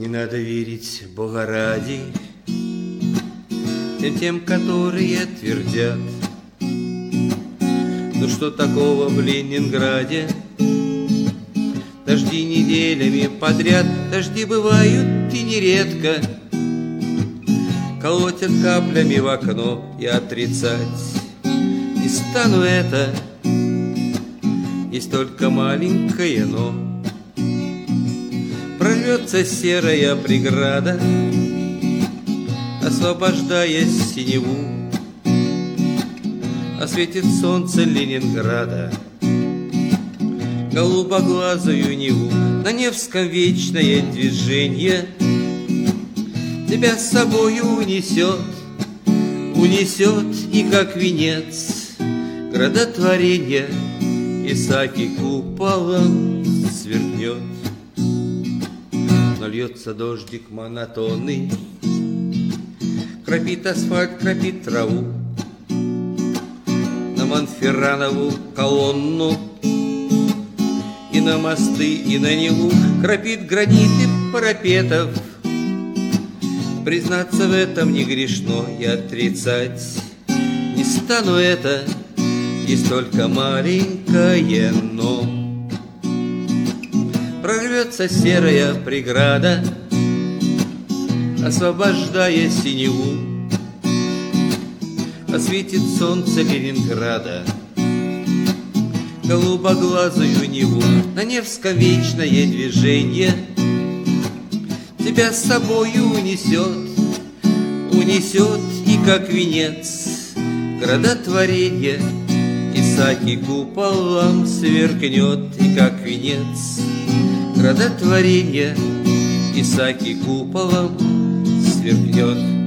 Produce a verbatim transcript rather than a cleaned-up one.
Не надо верить, Бога ради, тем, тем, которые твердят: ну что такого в Ленинграде? Дожди неделями подряд, дожди бывают и нередко, колотят каплями в окно, и отрицать не стану это. Есть только маленькое но. Прорвется серая преграда, освобождая синеву, осветит солнце Ленинграда голубоглазую Неву. На Невском вечное движение тебя с собою унесет, унесет и как венец градотворенья Исааки куполом сверкнет. Но льется дождик монотонный, кропит асфальт, кропит траву, на Монферранову колонну и на мосты, и на Неву кропит граниты парапетов. Признаться в этом не грешно, и отрицать не стану это. Есть только маленькое но. Прорвется серая преграда, освобождая синеву, осветит солнце Ленинграда голубоглазую Неву. На Невском вечное движение тебя с собою унесет, унесет и как венец градотворенья Исааки куполом сверкнет, и как венец градотворенья Исааки куполом сверкнет.